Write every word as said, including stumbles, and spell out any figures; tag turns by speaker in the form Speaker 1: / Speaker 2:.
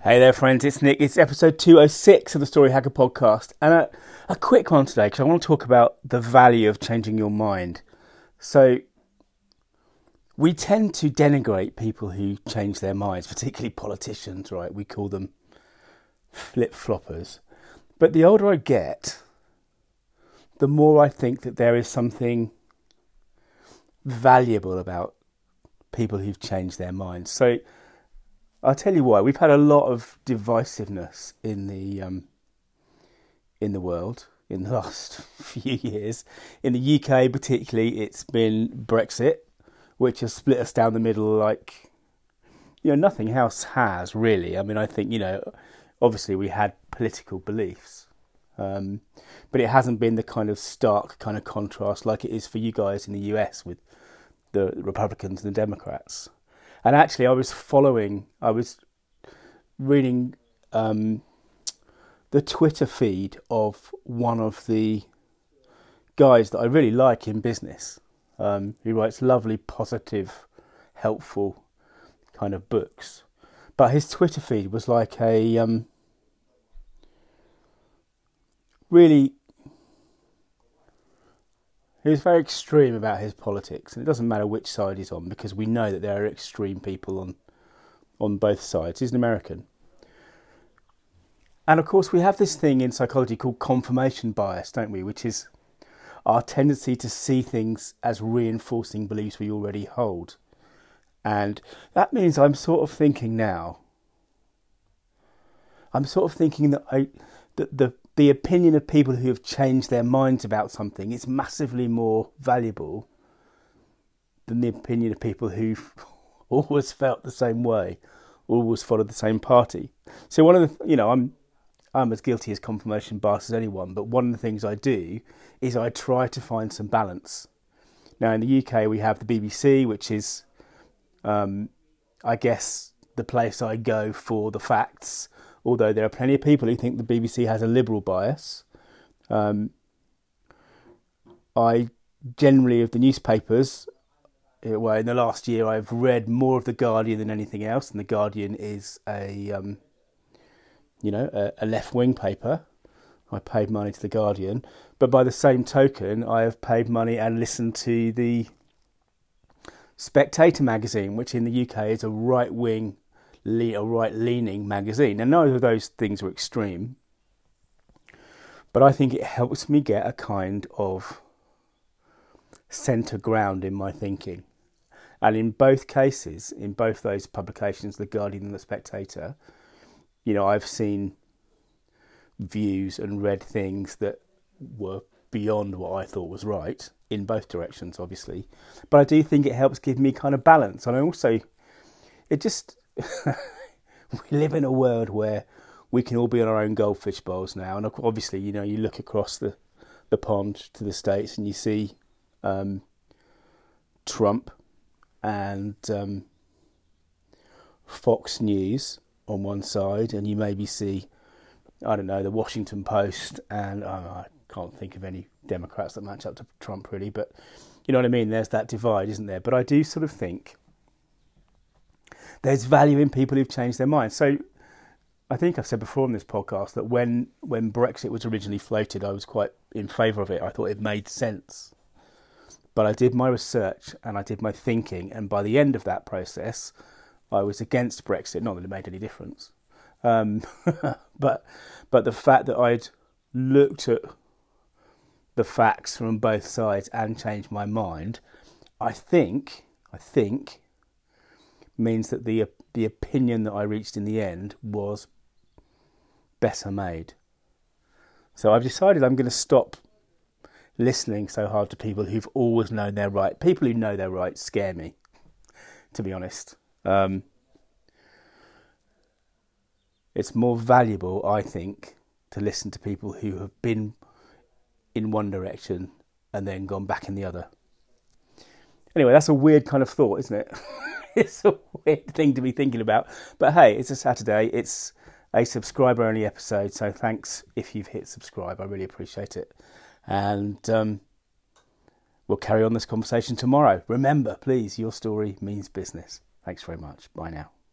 Speaker 1: Hey there, friends, it's Nick. It's episode two oh six of the Story Hacker podcast. And a, a quick one today, because I want to talk about the value of changing your mind. So, we tend to denigrate people who change their minds, particularly politicians, right? We call them flip-floppers. But the older I get, the more I think that there is something valuable about people who've changed their minds. So, I'll tell you why. We've had a lot of divisiveness in the um, in the world in the last few years. In the U K particularly, it's been Brexit, which has split us down the middle like, you know, nothing else has really. I mean, I think, you know, obviously we had political beliefs, um, but it hasn't been the kind of stark kind of contrast like it is for you guys in the U S with the Republicans and the Democrats. And actually, I was following, I was reading um, the Twitter feed of one of the guys that I really like in business, um, who writes lovely, positive, helpful kind of books. But his Twitter feed was like a um, really... He was very extreme about his politics, and it doesn't matter which side he's on, because we know that there are extreme people on on both sides. He's an American. And of course, we have this thing in psychology called confirmation bias, don't we? Which is our tendency to see things as reinforcing beliefs we already hold. And that means I'm sort of thinking now, I'm sort of thinking that I, that the the opinion of people who have changed their minds about something is massively more valuable than the opinion of people who've always felt the same way, always followed the same party. So one of the, you know, I'm I'm as guilty as confirmation bias as anyone, but one of the things I do is I try to find some balance. Now in the U K we have the B B C, which is, um, I guess, the place I go for the facts. Although there are plenty of people who think the B B C has a liberal bias. Um, I generally, of the newspapers, well, in the last year I've read more of The Guardian than anything else, and The Guardian is a, um, you know, a, a left-wing paper. I paid money to The Guardian. But by the same token, I have paid money and listened to the Spectator magazine, which in the U K is a right-wing a right-leaning magazine. And neither of those things are extreme, but I think it helps me get a kind of centre ground in my thinking. And in both cases, in both those publications, The Guardian and The Spectator, you know, I've seen views and read things that were beyond what I thought was right, in both directions, obviously. But I do think it helps give me kind of balance. And I also, it just... we live in a world where we can all be on our own goldfish bowls now, and obviously, you know, you look across the, the pond to the States and you see um, Trump and um, Fox News on one side, and you maybe see, I don't know, the Washington Post, and oh, I can't think of any Democrats that match up to Trump really, but you know what I mean, there's that divide, isn't there? But I do sort of think there's value in people who've changed their minds. So I think I've said before on this podcast that when, when Brexit was originally floated, I was quite in favour of it. I thought it made sense. But I did my research and I did my thinking, and by the end of that process, I was against Brexit. Not that it made any difference. Um, but but the fact that I'd looked at the facts from both sides and changed my mind, I think, I think... means that the the opinion that I reached in the end was better made. So I've decided I'm going to stop listening so hard to people who've always known they're right. People who know they're right scare me, to be honest. Um, it's more valuable, I think, to listen to people who have been in one direction and then gone back in the other. Anyway, that's a weird kind of thought, isn't it? It's a weird thing to be thinking about. But hey, it's a Saturday. It's a subscriber-only episode, so thanks if you've hit subscribe. I really appreciate it. And um, we'll carry on this conversation tomorrow. Remember, please, your story means business. Thanks very much. Bye now.